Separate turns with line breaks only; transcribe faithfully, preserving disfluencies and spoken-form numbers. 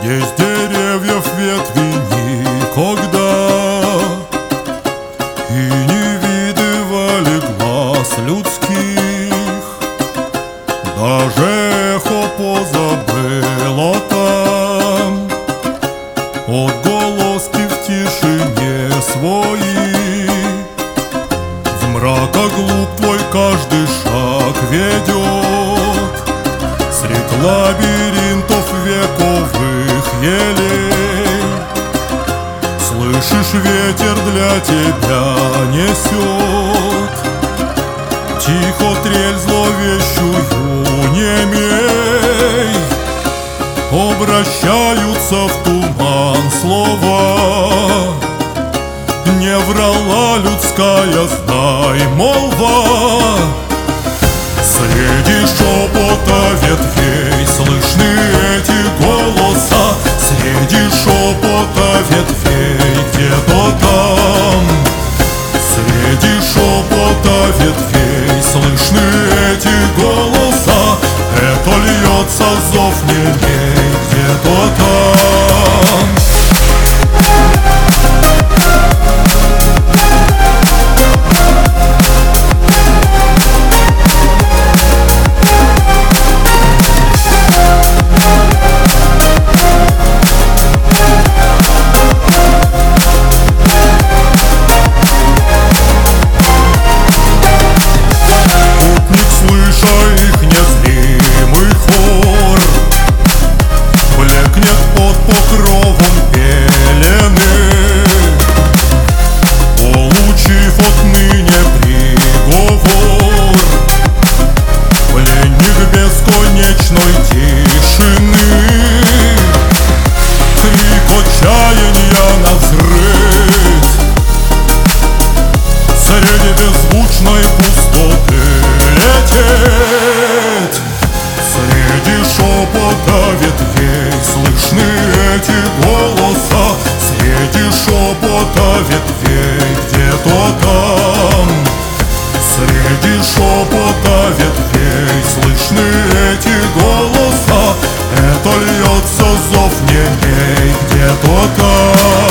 Здесь деревьев ветви никогда и не видывали глаз людских. Даже эхо позабыло там отголоски в тишине своей. В мрака глубь твой каждый шаг ведет средь лабиринтов вековых елей. Слышишь, ветер для тебя несет тихо трель зловещую, немей. Обращаются в туман слова, не врала людская, знай, молва. Среди шепота ветвей слышны эти голоса, среди шепота ветвей где-то там. Среди шепота ветвей слышны эти голоса, это льется зов немей где-то там. Покровом пелены, получив отныне приговор, пленник бесконечной тишины. Крик отчаяния навзрыд среди беззвучной пустоты летит. Среди шепота ветвей слышны эти голоса, среди шепота ветвей где-то там. Среди шепота ветвей слышны эти голоса, это льется зов немей где-то там.